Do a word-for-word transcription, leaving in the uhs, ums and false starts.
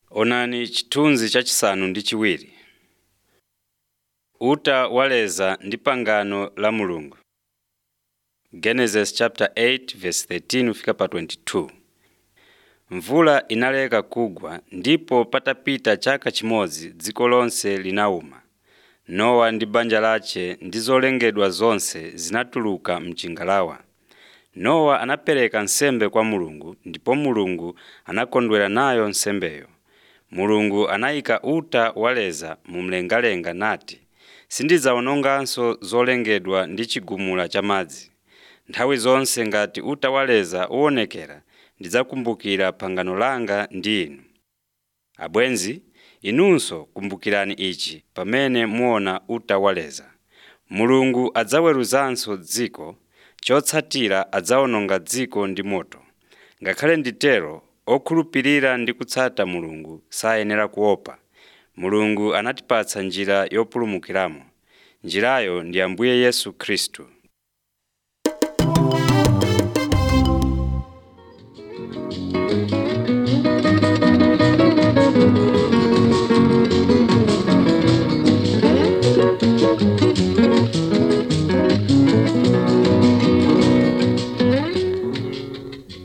Onani chithunzi chachisanu ndi chiwiri. Uta waleza ndi pangano la Mulungu. Genesis chapter eight verse thirteen kufika pa twenty-two. Mvula inaleka kugwa ndipo patapita chaka chimodzi dziko lonse linauma. Nowa ndi banja lace ndi zolengedwa zonse zinatuluka mchingalawa. Nowa anapereka nsembe kwa Mulungu ndipo Mulungu anakondwera nayo nsembeyo. Mulungu anayika uta waleza mu mlengalenga nati, sindidzaononganso zolengedwa ndi chigumula cha madzi. Nthawi zonse ngati uta waleza uwonekera, ndidzakumbukira pangano langa ndi inu. Abwenzi, inunso kumbukirani ichi pamene muona uta waleza. Mulungu adzaweruzanso dziko, chotsatira adzawononga dziko ndi moto. Ngakhale nditero, okhulupirira ndi kutsata Mulungu sayenera kuopa. Mulungu anatipatsa njira yopulumukiramo. Njirayo ndi Ambuye Yesu Khristu. Thank you.